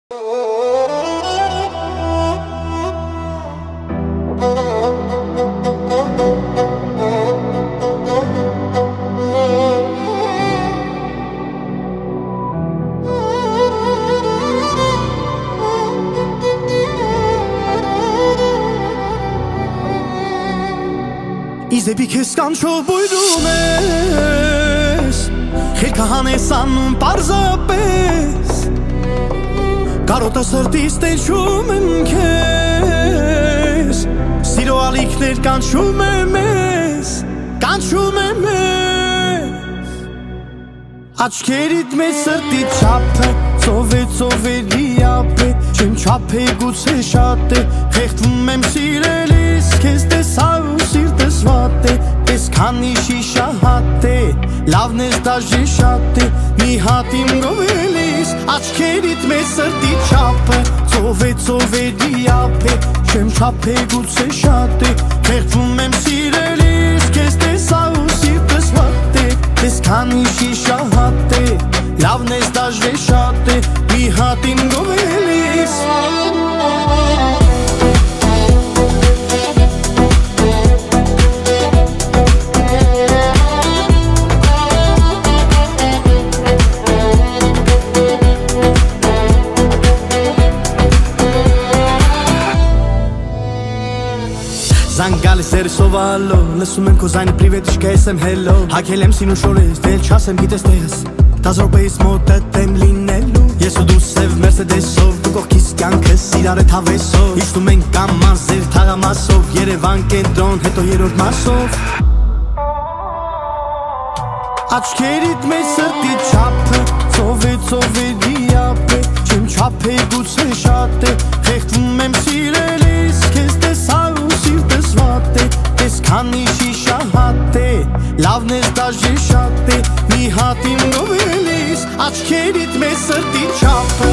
Իզեպի քեզ կանչով բույրում ես Խելքը հանես անում պարզապես Կարոտը սրտիս տեչում եմ քեզ Սիրո ալիքներ կանչում եմ ես Կանչում եմ ես Աչքերիդ մեծ սրտի չափը Ծովերի ափ է Չեմ չափ է գուցե շատ է Խեղդվում եմ սիրելիս Քեզ տեսա ու սիրտս վատ է Պես քանի շիշա հատ է Լավն ես դաժե շատ է Մի հատ իմ գովելիս Աչքերիդ մեծ սրտի չափը Ծովերի ափ է Չեմ չափ է գուցե շատ է Խեղդվում եմ սիրելիս Քեզ տեսա ու սիրտս վատ է Պես քանի շիշա հատ է Լավն ես դաժե շատ է Մի հատ իմ գովելիս Զանգալի սերի սովալո Լսում եմ քո զայնը պրիվետիշկա ես եմ հելո Հակել եմ սին ու շորես դել չասեմ գիտես տես Տազորպեիս մոտդ եմ լինելու Ես ու դու սև մերսեդեսով Դու կողքիս կյանքս իրար էտ հավեսով Իշտում ենք կամազ ձեր թաղամասով Երևան կենտրոն հետո երորդ մասով Աչքերիդ մեծ սրտի չափը Ծովերի ափ է Չեմ չափ է գուցե շատ է Խեղդվում եմ սիրելիս Քեզ տեսա ու սիրտս վատ է Պես քանի շիշա հատ է Լավն ես դաժե շատ է Մի հատ իմ գովելիս Աչքերիդ մեծ սրտի չափը